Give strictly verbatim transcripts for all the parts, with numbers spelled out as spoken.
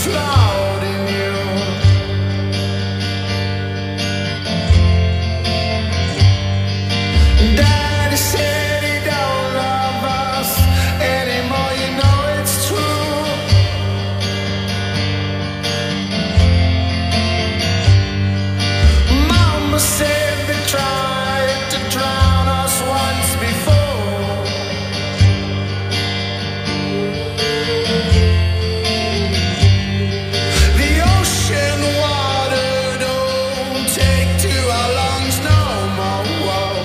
flawed in you. Daddy said he don't love us anymore, you know it's true. Mama said they tried to drown us once before. The ocean water don't take to our lungs no more.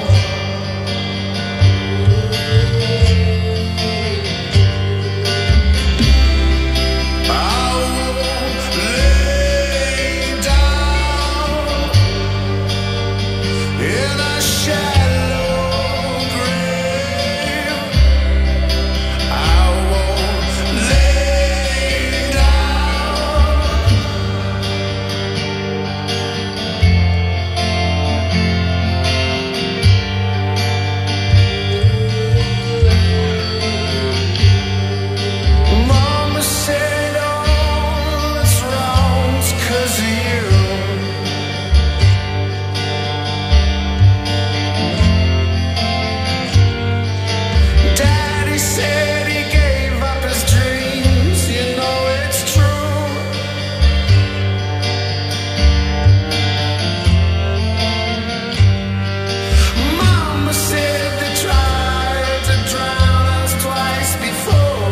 I won't lay down in a shallow grave. I won't lay down. Mama said all that's wrong's 'cause of you. Daddy said he gave up his dreams, you know it's true. Mama said they tried to drown us twice before.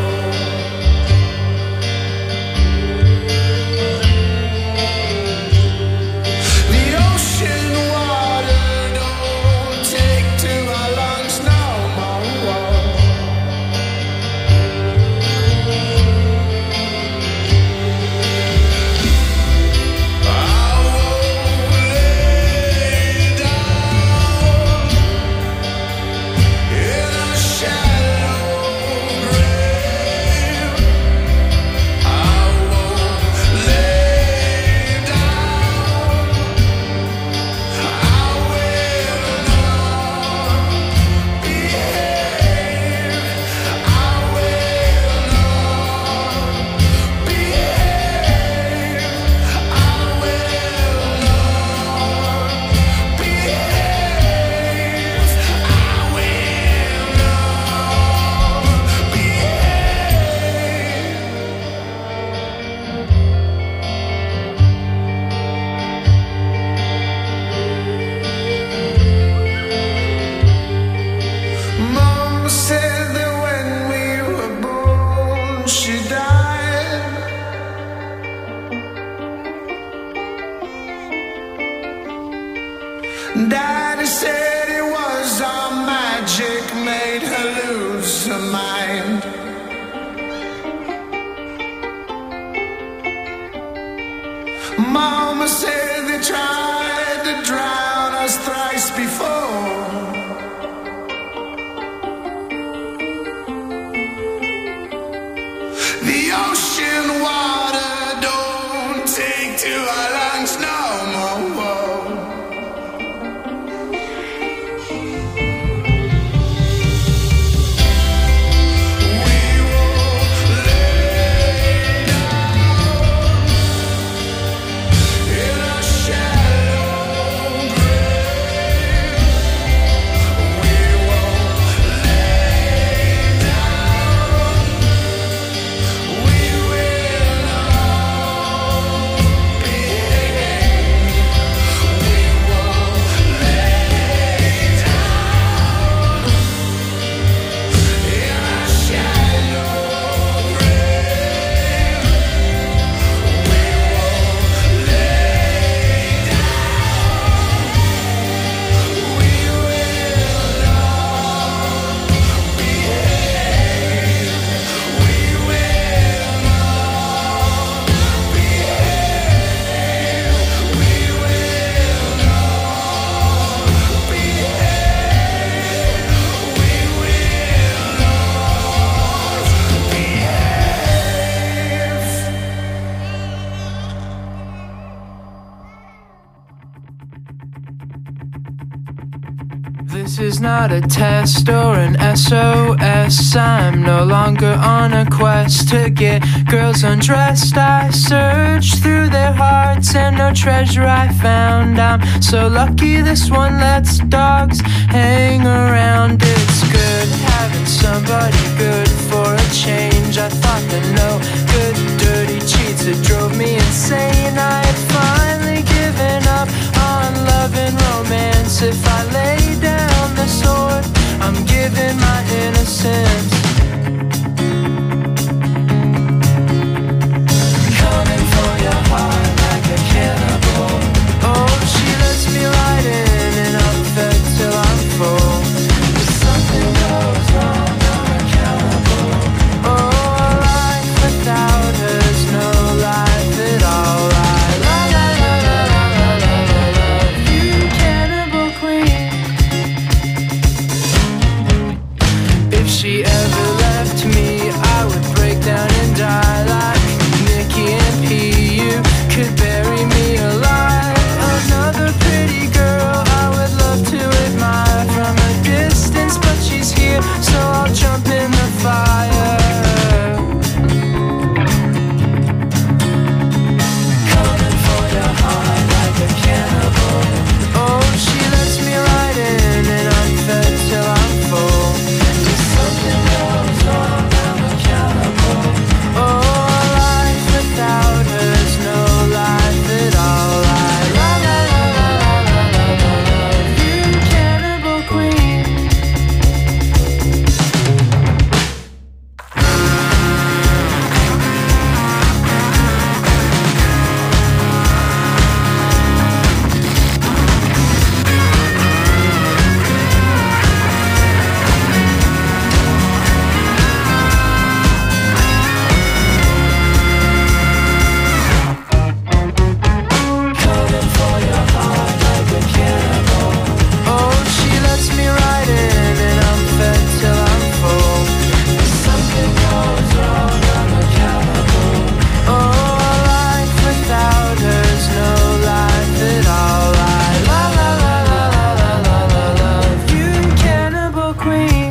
The ocean water don't take to our lungs no more. I won't lay down in a shallow grave. I won't lay down. I will not behave. I will not behave. I will not behave. I will not behave. Mama said that when we were born, she died. Daddy said it was our magic made her lose her mind. Mama said they tried to drown us thrice before. The ocean water don't take to our lungs no more. We won't lay down in a shallow grave. This is not a test or an S O S. I'm no longer on a quest to get girls undressed. I searched through their hearts and no treasure I found. I'm so lucky this one lets dogs hang around. It's good having somebody good for a change. I thought that no good dirty cheats that drove me insane. I had finally given up on love and romance. If I lay down the sword, I'm giving my innocence. Coming for your heart like a cannibal. Oh, she lets me right in and I'm fed till I'm full. If something goes wrong, I'm accountable. Oh, a life without her's no life at all. I la la la la la la la la love you, cannibal queen. If she ever left me, I would break down and die like Nicky and P. You could bury me alive. Another pretty girl I would love to admire from a distance, but she's here, so I'll jump in the fire. Coming for your heart like a cannibal. Oh, she lets me right in and I'm fed till I'm full. If something goes wrong, I'm accountable. Oh, a life without her's no life at all. I la la la la la la la la love you, cannibal queen. Coming for your heart like a cannibal. Oh, she lets me right in and I'm fed till I'm full. If something goes wrong, I'm accountable. Oh, a life without her's no life at all. I la la la la la la la la love you, cannibal queen.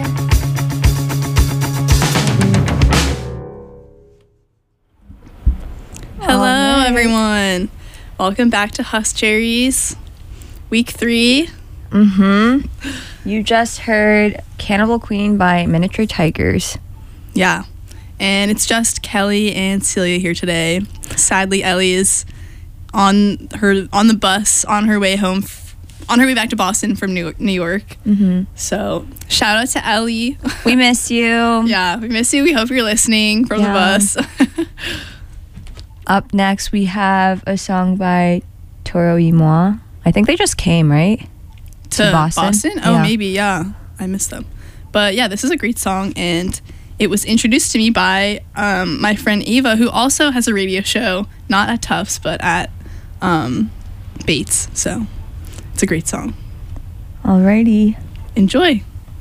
Hello, Alright. everyone. Welcome back to Husk Cherries, week three. Mm-hmm. You just heard Cannibal Queen by Miniature Tigers. Yeah, and it's just Kelly and Celia here today. Sadly, Ellie is on her on the bus on her way home, f- on her way back to Boston from New New York. Mm-hmm. So shout out to Ellie. We miss you. Yeah, we miss you. We hope you're listening from Yeah. the bus. Up next, we have a song by Toro y Moi. I think they just came, right? to Boston? Oh, Yeah. maybe, yeah. I missed them. But yeah, this is a great song, and it was introduced to me by um, my friend Ava, who also has a radio show, not at Tufts, but at um, Bates. So it's a great song. Alrighty. Enjoy.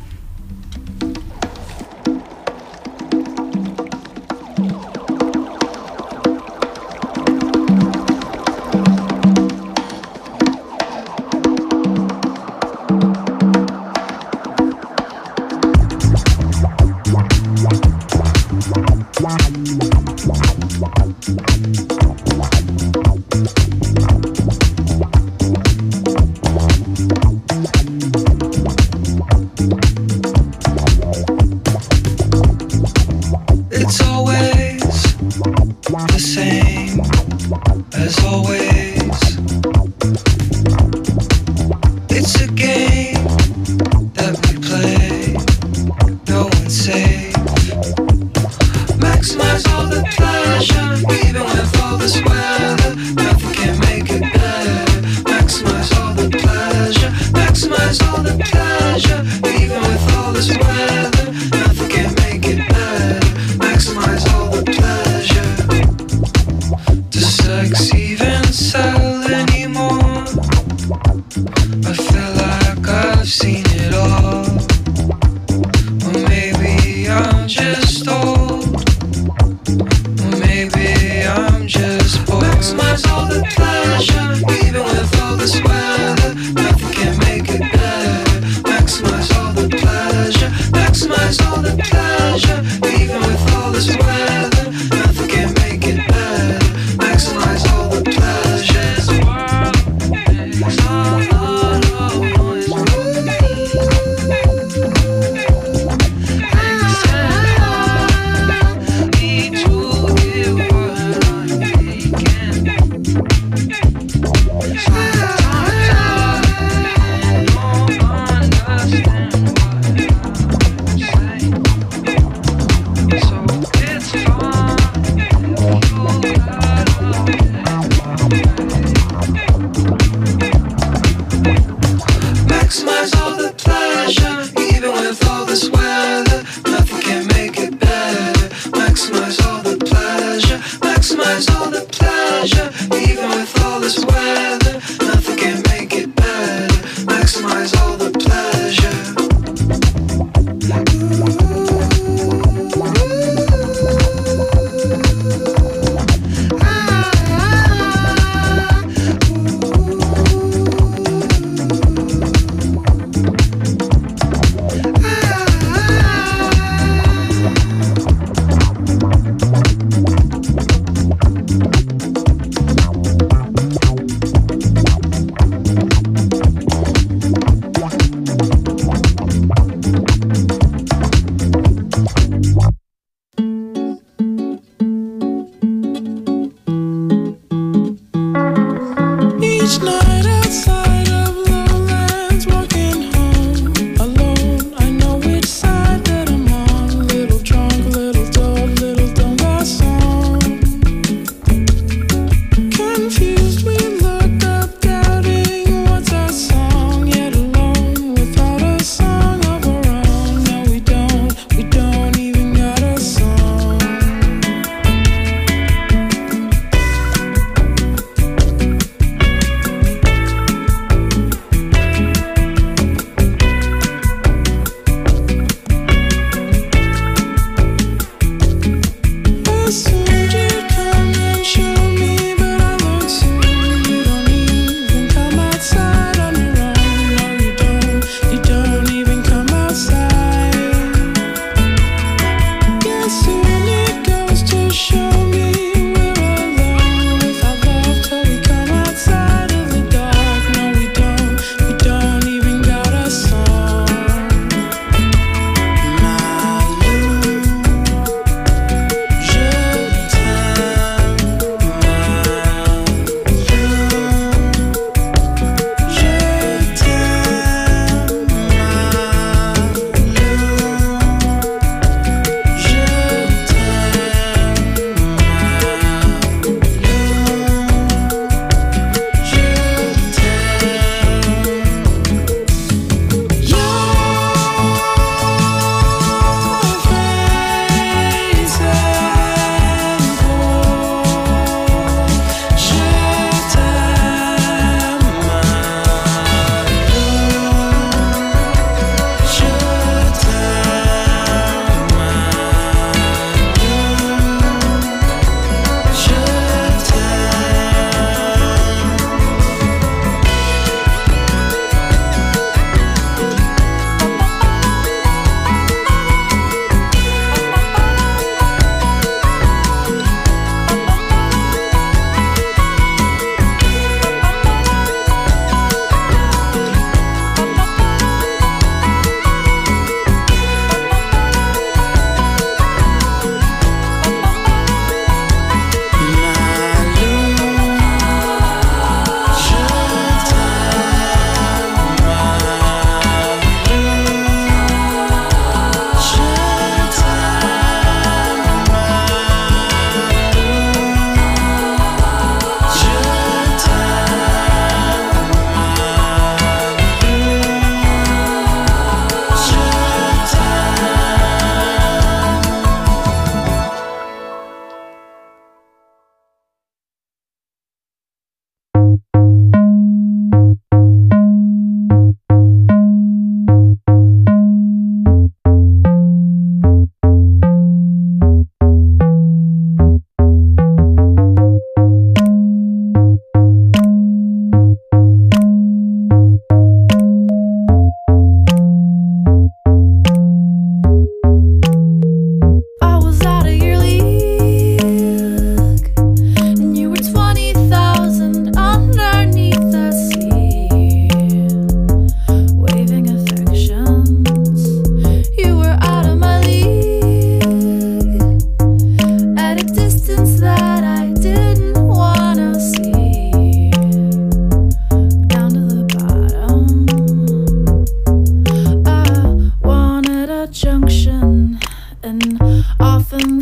It's always the same as always. It's a game that we play, no one's safe. Maximize all the pleasure, even with all this weather, nothing can make it better. Maximize all the pleasure, maximize all the pleasure, even with all this weather, nothing can make it better. Maximize all the pleasure. Does sex even sell anymore? I feel like I've seen it all. Or maybe I'm just old. Or maybe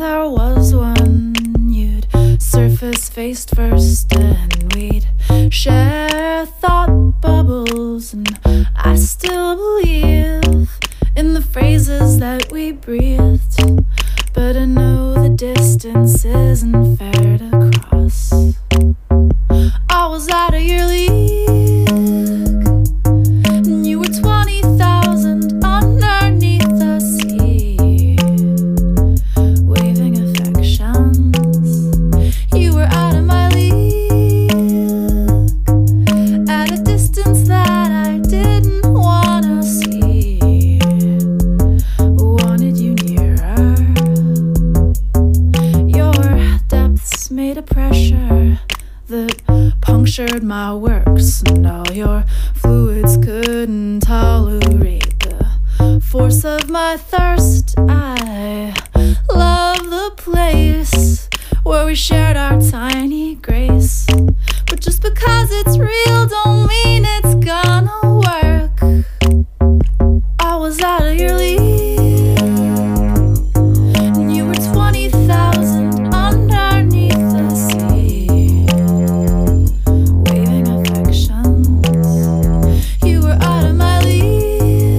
there was one you'd surface faced first, and we'd share thought bubbles. And I still believe in the phrases that we breathed, but I know the distance isn't fair to cross. I was out of your league, and you were twenty thousand underneath the sea, waving affections. You were out of my league, at a distance that I didn't wanna see. Wanted you nearer. Your depths made a pressure that punctured my works, and all your fluids couldn't tolerate the force of my thirst. I love the place where we shared our tiny grace, but just because it's real don't mean it's gonna work. I was out of your league, and you were twenty thousand underneath the sea, waving affections. You were out of my league,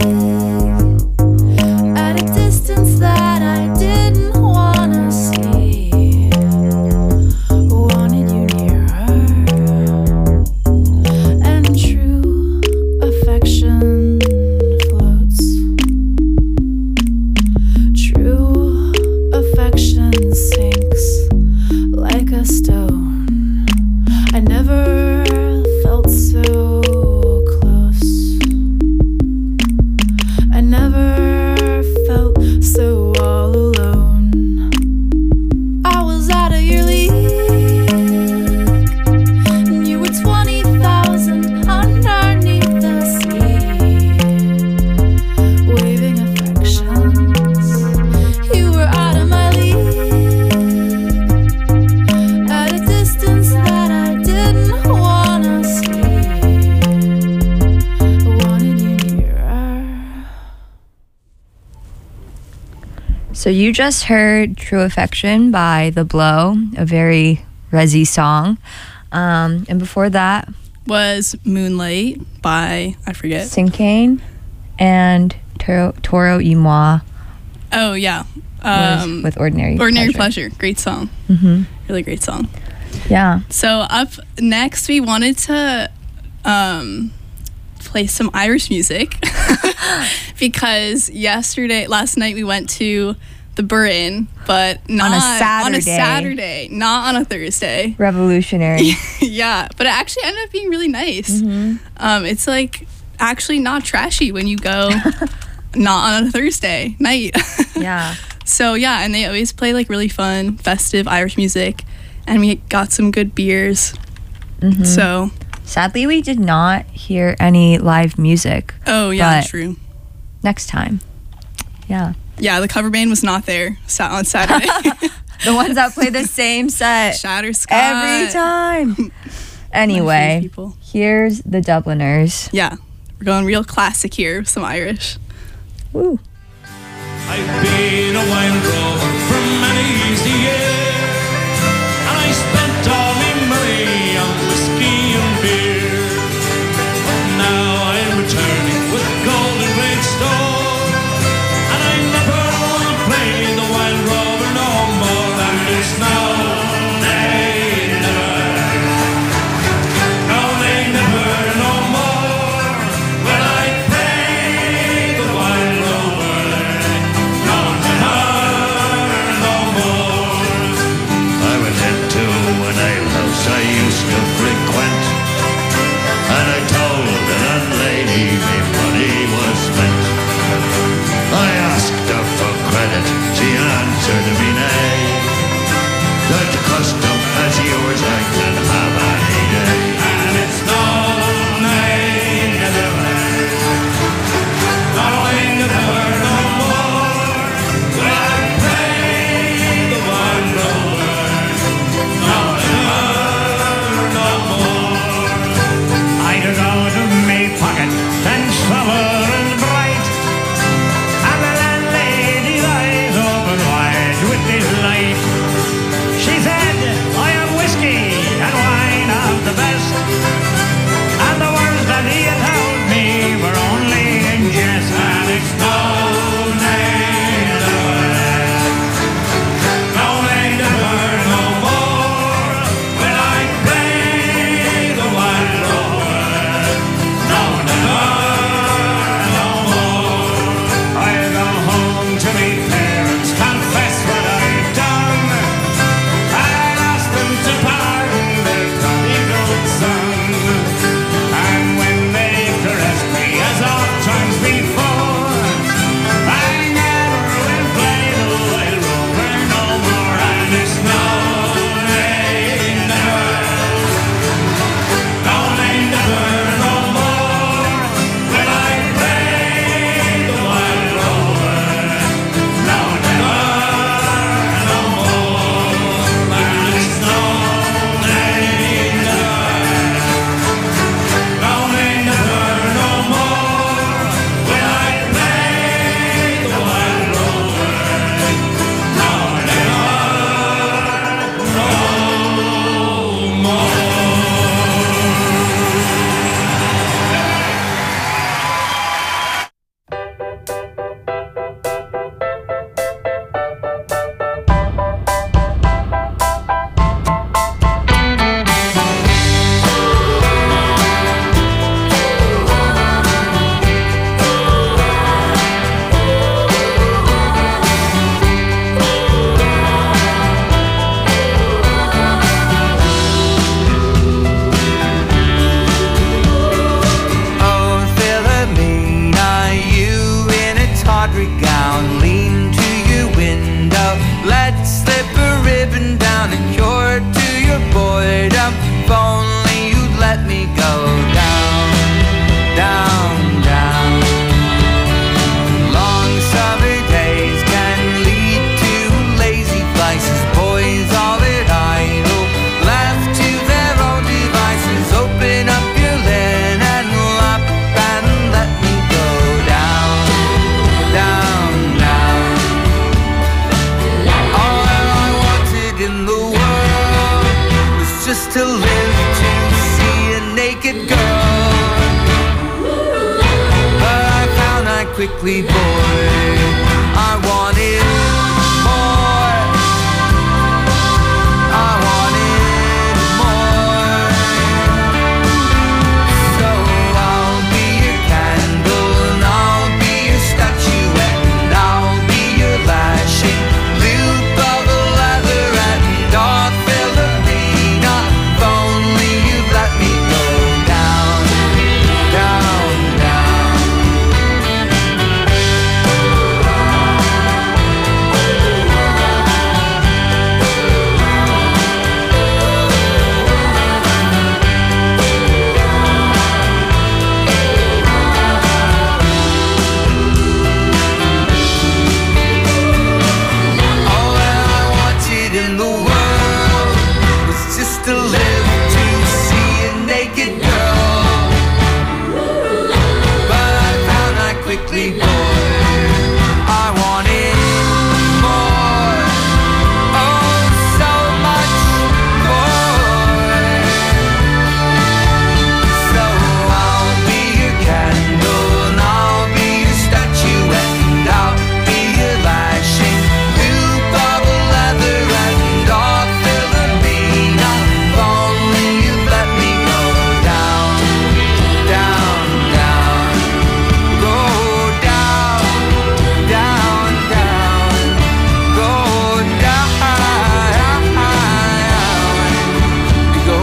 at a distance that I didn't wanna see. Wanted you nearer, and true affection floats. True affection sinks like a stone. I never felt so close. I never felt so all alone. I was out of your league, and you were twenty thousand underneath the sea, waving affections. You were out of my league, at a distance that I didn't wanna see. Wanted you nearer. So you just heard True Affection by The Blow, a very Resi song. Um, and before that, Was Moonlight by, I forget. Sinkane and Toro, Toro y Moi Oh, yeah. was Um, with Ordinary Ordinary Pleasure. Pleasure. Great song. Mm-hmm. Really great song. Yeah. So up next, we wanted to um, play some Irish music because yesterday, last night, we went to the Burren, but not on a Saturday. Saturday, not on a Thursday. Revolutionary. Yeah, but it actually ended up being really nice. Mm-hmm. Um, it's like actually not trashy when you go not on a Thursday night. Yeah. So yeah, and they always play like really fun, festive Irish music, and we got some good beers. Mhm. So, Sadly, we did not hear any live music. oh yeah, But- true. Next time. Yeah. Yeah, the cover band was not there sa- on Saturday. The ones that play the same set Shatter Scott. every time. My favorite Anyway, people. here's the Dubliners. Yeah, we're going real classic here with some Irish. Woo. I've been a wild rover for many years a year, and I spent all my money on whiskey and beer. But now I'm returning with golden great store, and I never want to play the wild rover no more. And it's now they never, no they never no more will I play the wild rover. No, never, no more. I went into an alehouse I used to frequent, and I told the landlady my money was spent. I asked her for credit, she answered me nay. That the custom as yours I can have any day. And it's no, nay, never, no, nay, never, no more will I pay the one rover. No, never, no more. I took out of my pocket and silver and bright, and the landlady's eyes open wide with this light. to live to see a naked girl. But I found I quickly bored. I wanted more. I wanted more. So I'll be your candle and I'll be your statuette and I'll be your lashing loop of a leather and dark Philomena. If only you'd let me go down, down, down. All that I wanted in the world was just to live to see a naked girl. But I found I quickly bored. I wanted more. Oh, so much more. So I'll be your candle and I'll be your statuette and I'll be your lashing loop of a leather and dark Philomena. If only you'd let me go down, down, down. Go down, down, down. Go down, go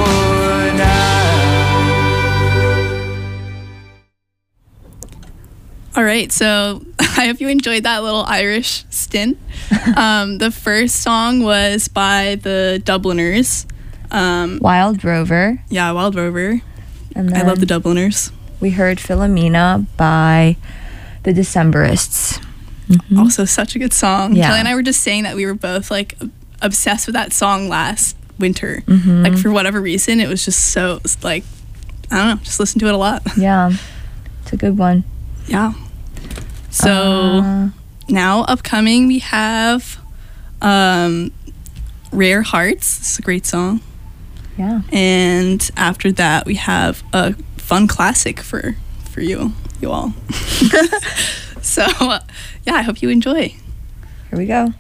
down. All right, so I hope you enjoyed that little Irish stint. Um, the first song was by the Dubliners. Um, Wild Rover. yeah, Wild Rover. And I then love the Dubliners. we heard Philomena by the Decemberists. Also, such a good song. Yeah. Kelly and I were just saying that we were both like obsessed with that song last winter. Mhm. Like for whatever reason, it was just so like I don't know, just listen to it a lot. Yeah, it's a good one. Yeah. So Uh, now upcoming we have um, Rare Hearts. This is a great song. yeah. And after that we have a fun classic for for you you all. So uh, yeah, I hope you enjoy. Here we go.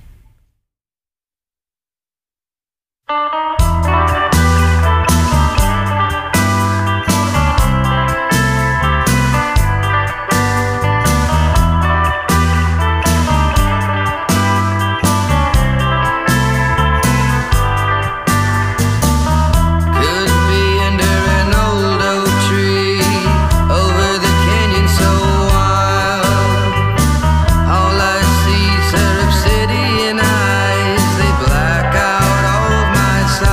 Could be under an old oak tree over the canyon so wild. All I see is her obsidian eyes. They black out all of my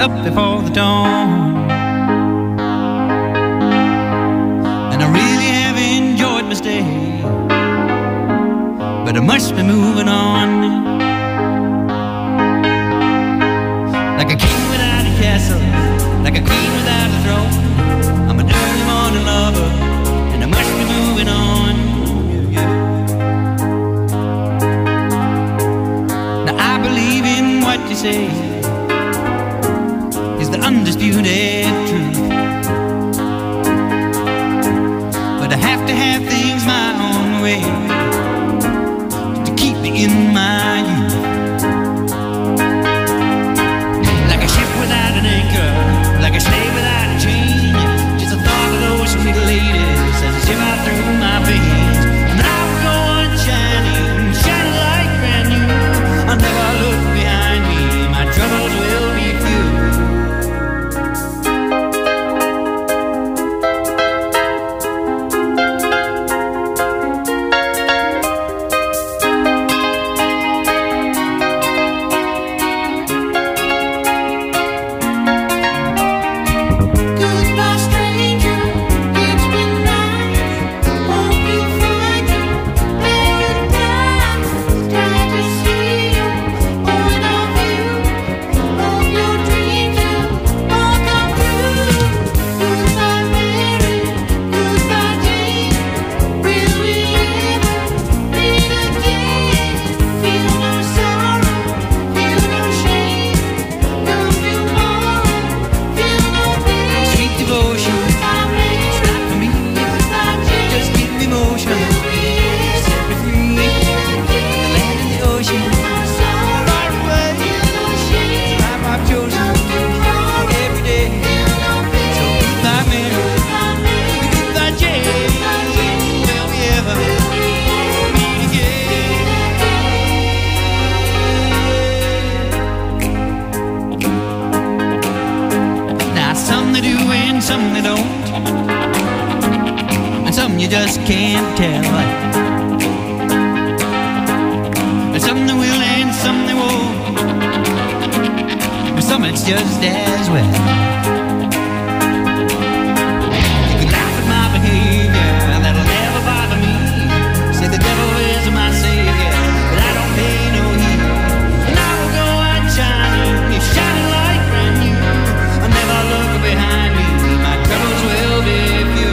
up before the dawn. And I really have enjoyed my stay, but I must be moving on. Like a king without a castle, like a queen without a throne, I'm an early morning lover, and I must be moving on. Yeah, yeah. Now I believe in what you say is the undisputed truth, but I have to have things my own way to keep me in my youth. Like a ship without an anchor, like a slave without a chain, just the thought of those sweet ladies as they shiver through my veins. And I will go on shining, shining like brand new. I'll never look behind me, my troubles will be few. Goodbye, stranger. It's been nice. Hope you find your paradise. Try to see your point of view. Hope your dreams will all come true. Goodbye, Mary. Goodbye, Jane. Will we ever meet again? Feel no sorrow, feel no shame. No tomorrow, feel no pain. Sweet devotion, Goodbye, Mary. it's not for me. Goodbye, Jane. Just give me motion, set me free. The land and the ocean, far away. Life I've chosen every day. So goodbye, Mary. Goodbye, Jane. Will we ever meet again? Now some they do and some they don't, and some you just can't tell. And some they will and some they won't, and some it's just as well. You can laugh at my behavior, that'll never bother me. Say the devil is my savior, but I don't pay no heed. And I will go out shining, it's shining like brand new. I'll never look behind me, my troubles will be few.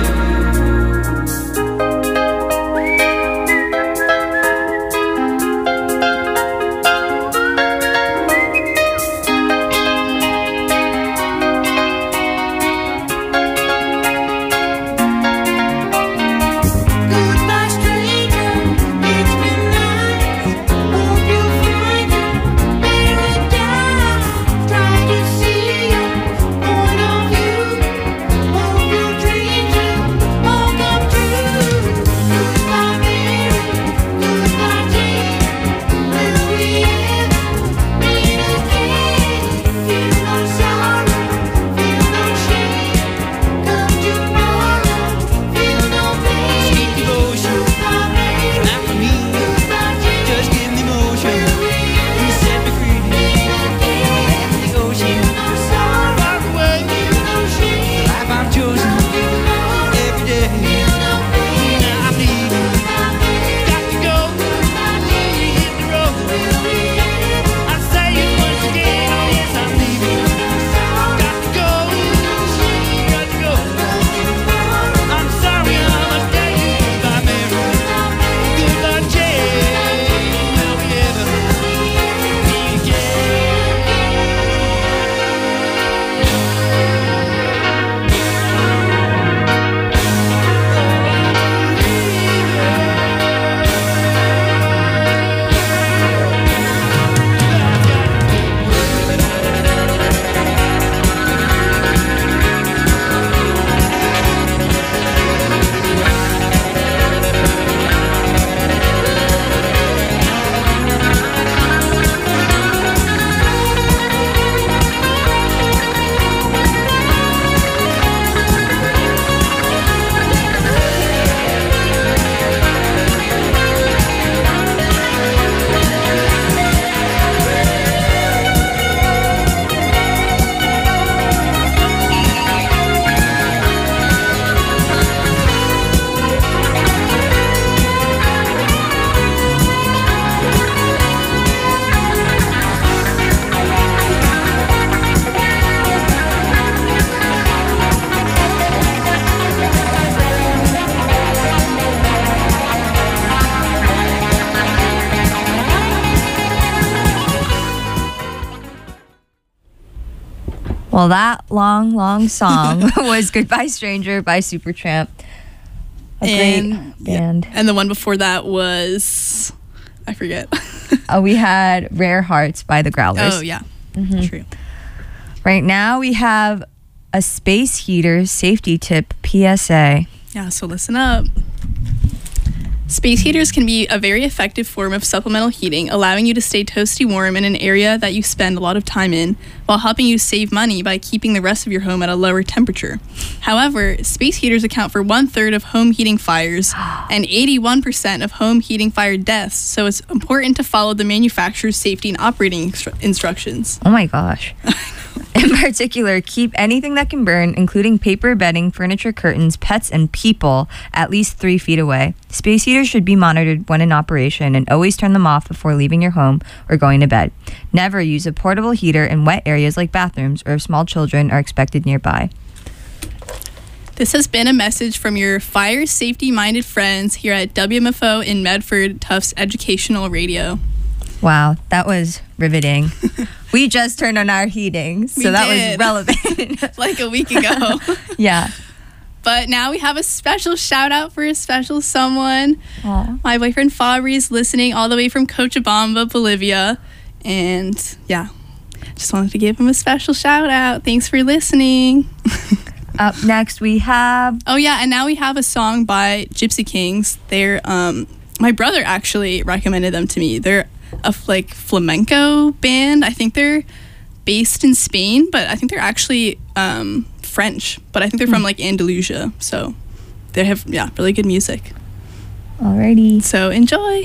Well, that long, long song was Goodbye Stranger by Supertramp. A And- great band. And the one before that was, I forget. Uh, we had Rare Hearts by the Growlers. Oh, yeah. Mhm. True. Right now we have a space heater safety tip P S A. Yeah, so listen up. Space heaters can be a very effective form of supplemental heating, allowing you to stay toasty warm in an area that you spend a lot of time in, while helping you save money by keeping the rest of your home at a lower temperature. However, space heaters account for one third of home heating fires and eighty-one percent of home heating fire deaths, so it's important to follow the manufacturer's safety and operating instru- instructions. Oh my gosh. In particular, keep anything that can burn, including paper, bedding, furniture, curtains, pets, and people, at least three feet away. Space heaters should be monitored when in operation, and always turn them off before leaving your home or going to bed. Never use a portable heater in wet areas like bathrooms or if small children are expected nearby. This has been a message from your fire safety-minded friends here at W M F O in Medford, Tufts Educational Radio. Wow, that was riveting. We just turned on our heating, so We that did. was relevant. Like a week ago. Yeah. But now we have a special shout out for a special someone. Aw. My boyfriend Fabri is listening all the way from Cochabamba, Bolivia. And yeah, just wanted to give him a special shout out. Thanks for listening. Up next, we have Oh yeah, and now we have a song by Gypsy Kings. They're um my brother actually recommended them to me. They're a f- like flamenco band. I think they're based in Spain, but I think they're actually um French, but I think they're from like Andalusia. So they have yeah, really good music. Alrighty. So enjoy.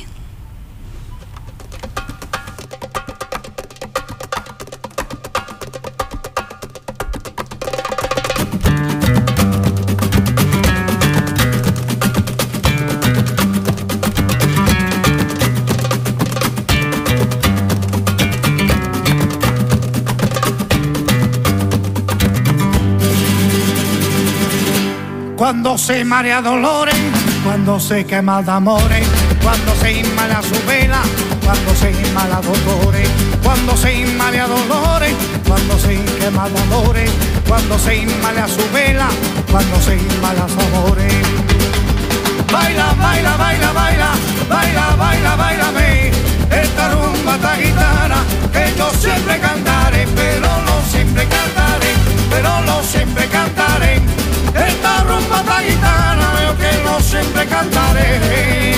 Cuando se marea dolores, cuando se quema de amores, cuando se inmala su vela, cuando se inmala dolores, cuando se inmala dolores, cuando se quema de amores, cuando se inmala su vela, cuando se inmala su amores. Baila, baila, baila, baila, baila, baila, bailame, esta rumba ta gitana que yo siempre cantaré, pero no siempre cantaré, pero no siempre cantaré. Esta rumba ta gitana veo que no siempre cantaré.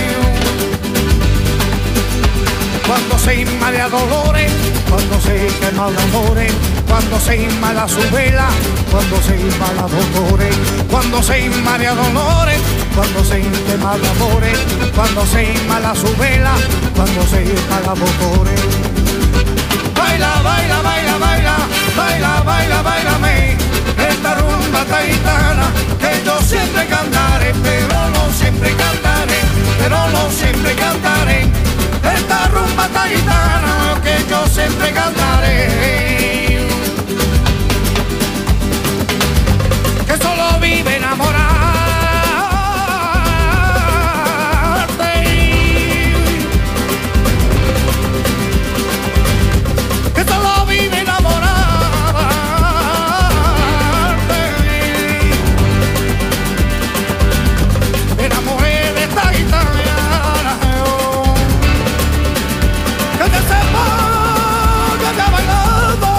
Cuando se inmala dolores, cuando se quema de amores, cuando se inmala su vela, cuando se inmala dolores, cuando se inmala dolores, cuando se quema de amores, cuando se inmala su vela, cuando se inmala dolores. Baila, baila, baila, baila, baila, baila, bailame, esta rumba ta gitana que yo siempre cantaré, pero no siempre cantaré, pero no siempre cantaré. Esta rumba ta gitana que yo siempre cantaré. Que solo vive enamorarte, que solo vive enamorarte. Me enamoré de esta gitana, que te sepa que te ha bailado.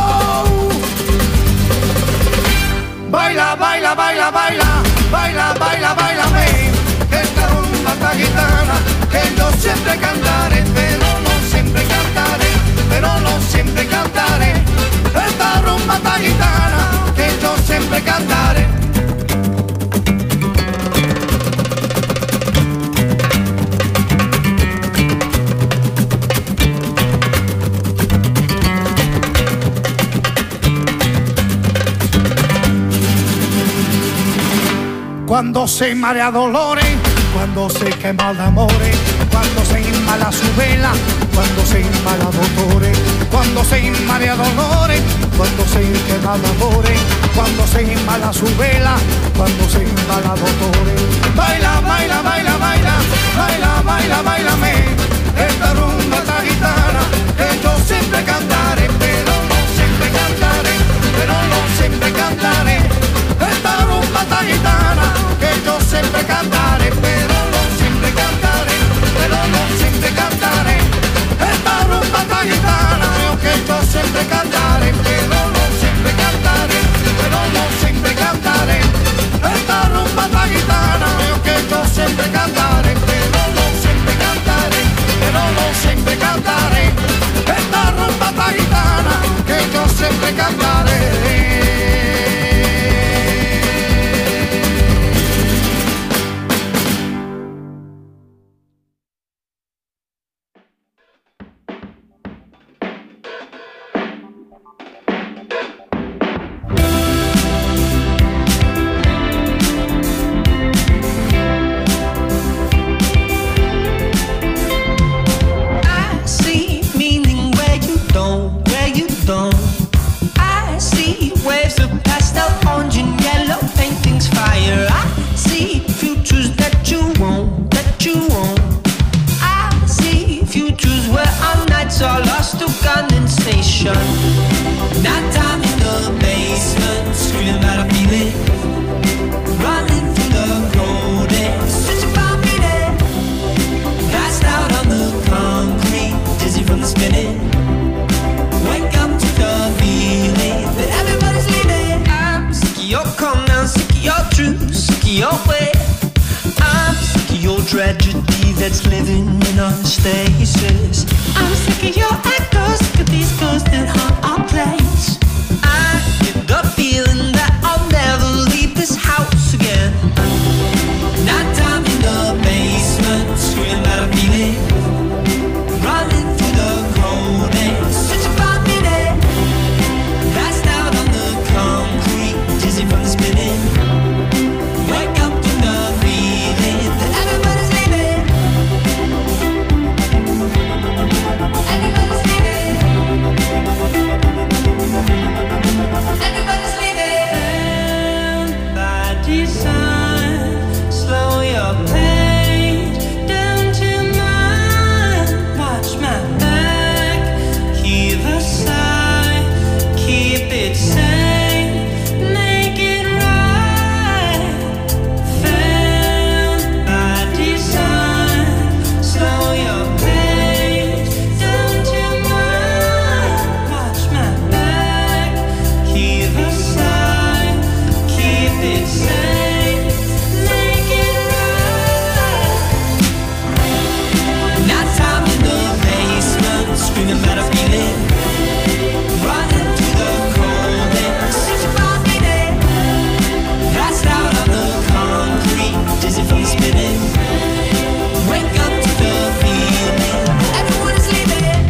Baila, baila, baila, baila, baila, baila, bailame, esta rumba ta gitana que yo siempre cantaré, pero no siempre cantaré, pero no siempre cantaré. Esta rumba ta gitana que yo siempre cantaré. Cuando se marea dolores, cuando se quema de amores, cuando se inmala su vela, cuando se inmala dolores, cuando se inmala dolores, cuando se quema de amores, cuando se inmala su vela, cuando se inmala dolores. Baila, baila, baila, baila, baila, baila, bailame, esta rumba ta gitana que yo siempre cantaré, pero no siempre cantaré, pero no siempre cantare, però non sempre cantare, però non sempre cantare. Esta rumba taguitana, io che so sempre cantare, però non sempre cantare, però non sempre cantare. Esta rumba taguitana, che so sempre cantare. I see meaning where you don't, where you don't. I see waves of pastel, orange and yellow paintings, fire. I see futures that you won't, that you won't. I see futures where our nights are lost to condensation. Nighttime in the basement, screaming about a feeling. Running through the cold air, searching for meaning. Passed out on the concrete, dizzy from the spinning. Wake up to the feeling that everybody's leaving. I'm sick of your calm down, sick of your truth, sick of your way. I'm sick of your tragedy that's living in our stasis. I'm sick of your echoes, sick of these ghosts that haunt our place. I get the feeling that I'll never leave this house again. Nighttime in the basement, screaming about a feeling. Running through the cold air, searching for meaning. Passed out on the concrete, dizzy from the spinning. Wake up to the feeling that everybody's leaving. Everybody's leaving. Everybody's leaving. And by design, slow your pace down to mine. Watch my back, heave a sigh, keep it sane, make it right. Found by design, slow your pace down to mine. Watch my back, heave a sigh, keep it sane, make it right. Nighttime in the basement, screaming about a feeling. Running through the cold air, searching for meaning. Passed out on the concrete, dizzy from the spinning. Wake up to the feeling everyone is leaving.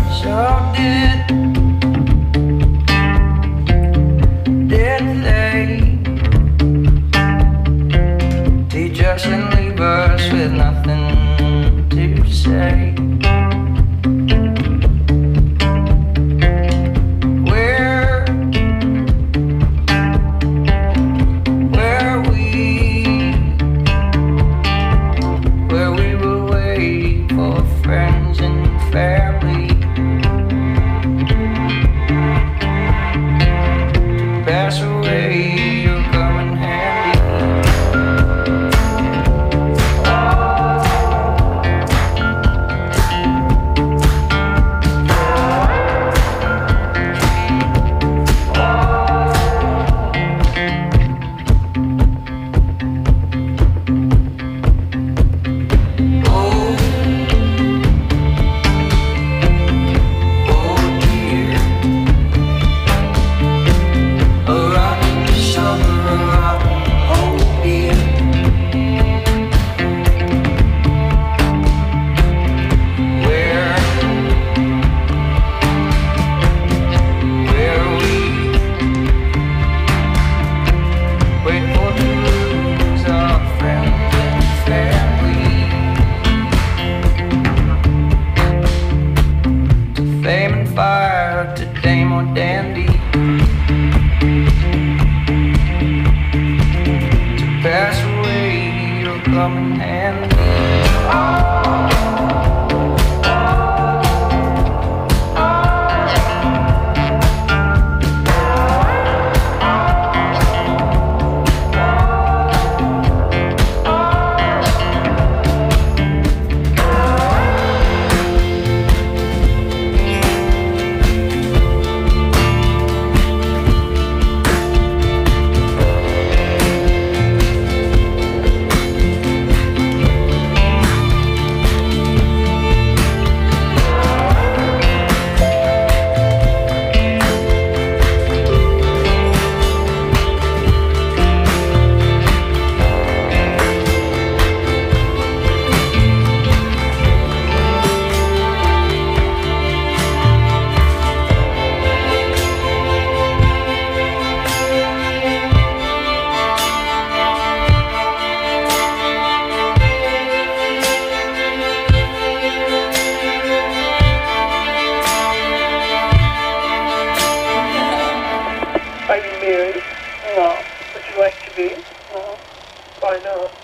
Dead late and leave us with nothing to say. Where, where we, where we were waiting for friends and family to pass away, you'll come in handy. Oh, oh dear. A rotten summer, a rotten old beer. Where, where we wait for to lose our friends and family to fame and fire, to dame or dandy, to pass away, you'll come in handy. Are you married? No. Would you like to be? No. Why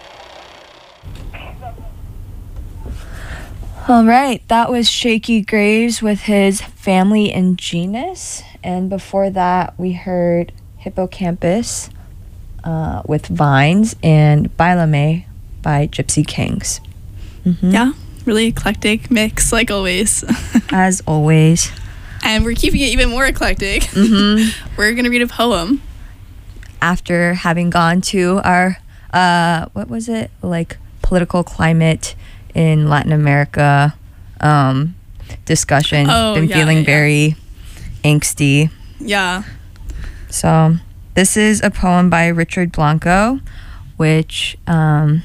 not? All right, that was Shaky Graves with his Family and Genus. And before that, we heard Hippocampus uh, with Vines and Bailame by Gypsy Kings. Mhm. Yeah, really eclectic mix, like always. As always. And we're keeping it even more eclectic. Mhm. We're going to read a poem. After having gone to our, uh, what was it? Like political climate in Latin America um, discussion. Oh, Been yeah, feeling yeah. very angsty. Yeah. So this is a poem by Richard Blanco, which um,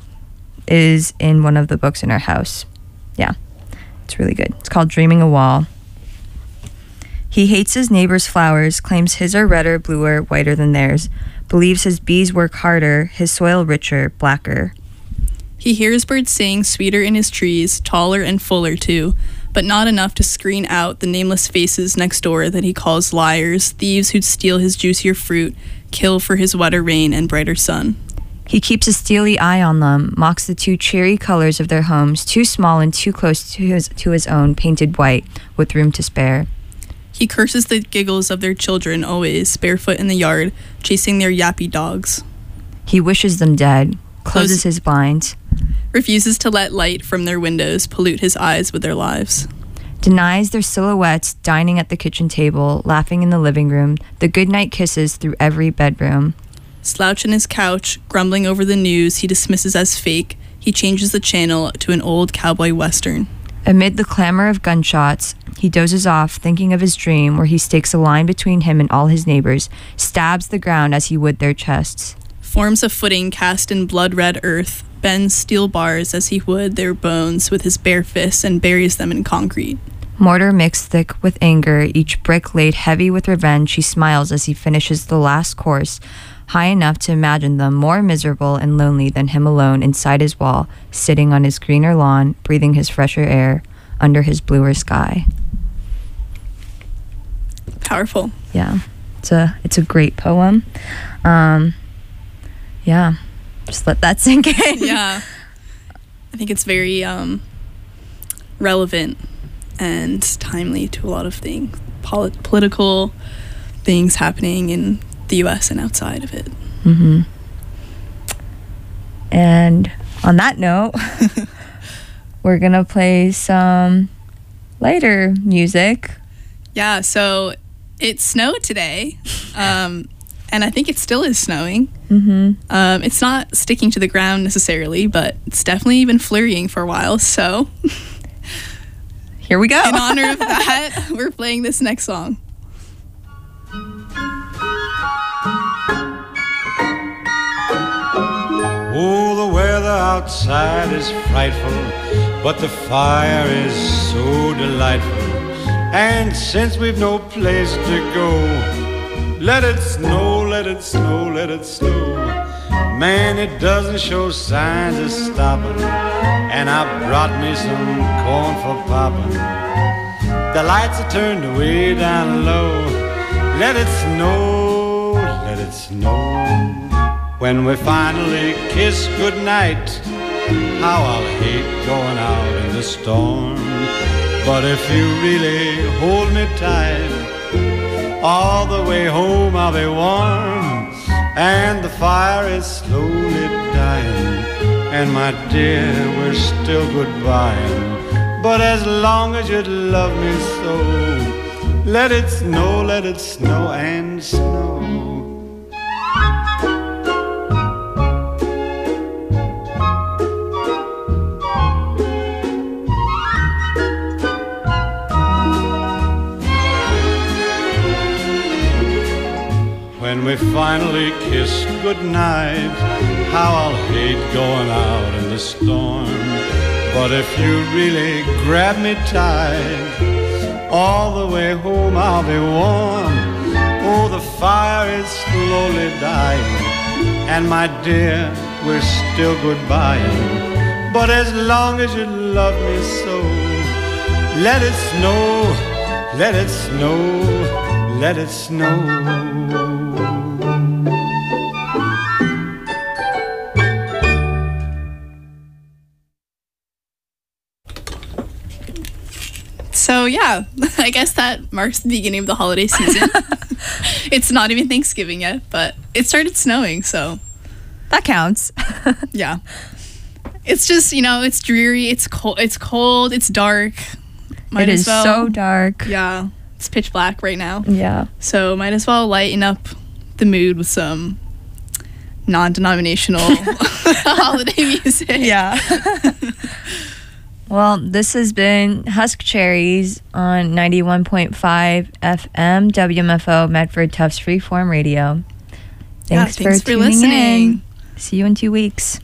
is in one of the books in our house. Yeah, it's really good. It's called Dreaming a Wall. He hates his neighbor's flowers, claims his are redder, bluer, whiter than theirs, believes his bees work harder, his soil richer, blacker. He hears birds sing sweeter in his trees, taller and fuller too, but not enough to screen out the nameless faces next door that he calls liars, thieves who'd steal his juicier fruit, kill for his wetter rain and brighter sun. He keeps a steely eye on them, mocks the two cheery colors of their homes, too small and too close to his, to his own, painted white, with room to spare. He curses the giggles of their children always, barefoot in the yard, chasing their yappy dogs. He wishes them dead, closes Close- his blinds, Refuses to let light from their windows pollute his eyes with their lives. denies their silhouettes dining at the kitchen table, laughing in the living room, the goodnight kisses through every bedroom. Slouch in his couch, grumbling over the news he dismisses as fake, he changes the channel to an old cowboy western. Amid the clamor of gunshots, he dozes off, thinking of his dream where he stakes a line between him and all his neighbors, stabs the ground as he would their chests. Forms a footing cast in blood-red earth, bends steel bars as he would their bones with his bare fists and buries them in concrete. Mortar mixed thick with anger, each brick laid heavy with revenge, he smiles as he finishes the last course, high enough to imagine them more miserable and lonely than him alone inside his wall, sitting on his greener lawn, breathing his fresher air under his bluer sky. Powerful. Yeah, it's a it's a great poem. Um, yeah, just let that sink in. Yeah, I think it's very um, relevant and timely to a lot of things, polit- political things happening in the U S and outside of it. Mm-hmm. And on that note, we're gonna play some lighter music. Yeah, so it snowed today, um, and I think it still is snowing. Mm-hmm. Um, it's not sticking to the ground necessarily, but it's definitely been flurrying for a while, so here we go. In honor of that, we're playing this next song. Oh, the weather outside is frightful, but the fire is so delightful. And since we've no place to go, let it snow, let it snow, let it snow. Man, it doesn't show signs of stopping, and I brought me some corn for popping. The lights are turned way down low. Let it snow, let it snow. When we finally kiss goodnight, how I'll hate going out in the storm. But if you really hold me tight, all the way home I'll be warm. And the fire is slowly dying, and my dear, we're still goodbying. But as long as you love me so, let it snow, let it snow and snow. When we finally kiss goodnight, how I'll hate going out in the storm. But if you really grab me tight, all the way home I'll be warm. Oh, the fire is slowly dying, and my dear, we're still goodbying. But as long as you love me so, let it snow, let it snow, let it snow. So yeah, I guess that marks the beginning of the holiday season. It's not even Thanksgiving yet, but it started snowing, so that counts. Yeah, it's just, you know, it's dreary, it's cold, it's cold, it's dark. Might it as is well, so dark. Yeah, it's pitch black right now. Yeah. So might as well lighten up the mood with some non-denominational holiday music. Yeah. Well, this has been Husk Cherries on ninety-one point five F M W M F O Medford Tufts Freeform Radio. Thanks, Yeah, for, thanks for tuning listening. in. See you in two weeks.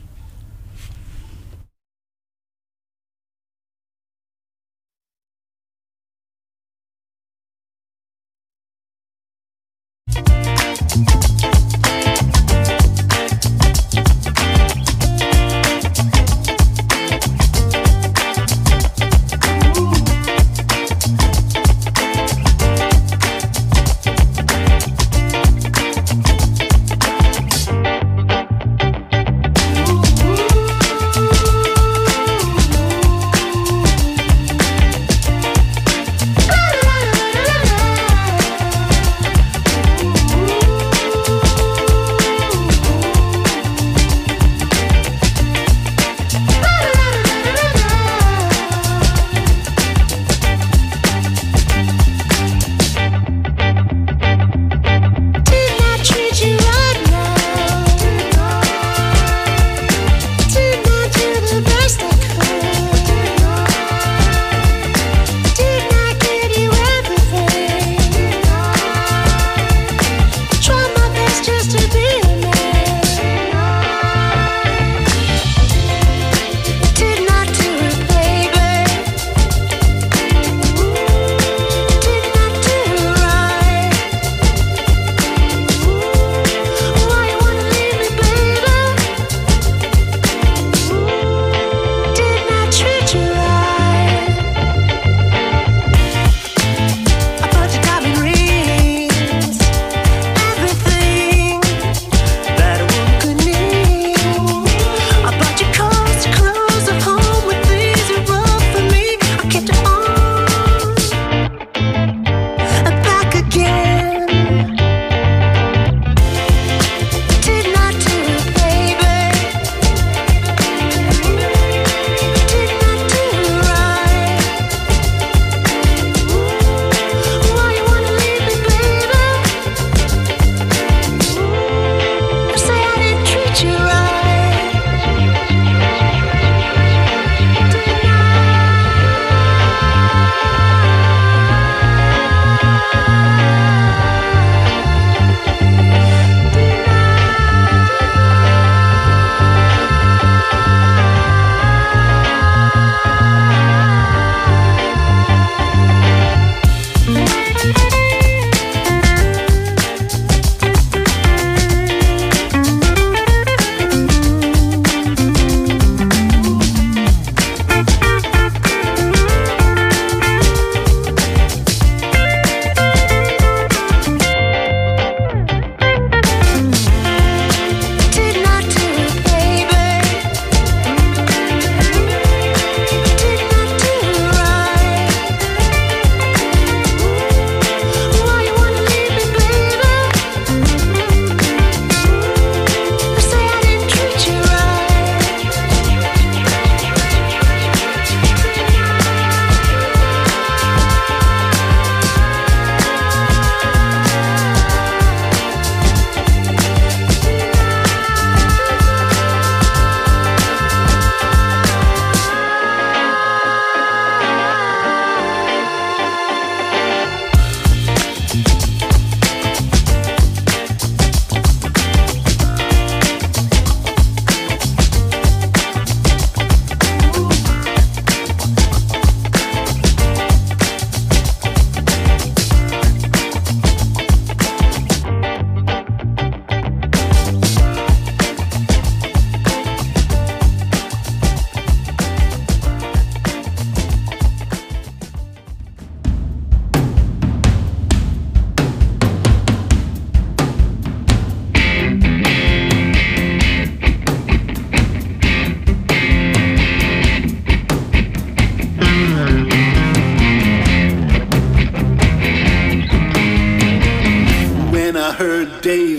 days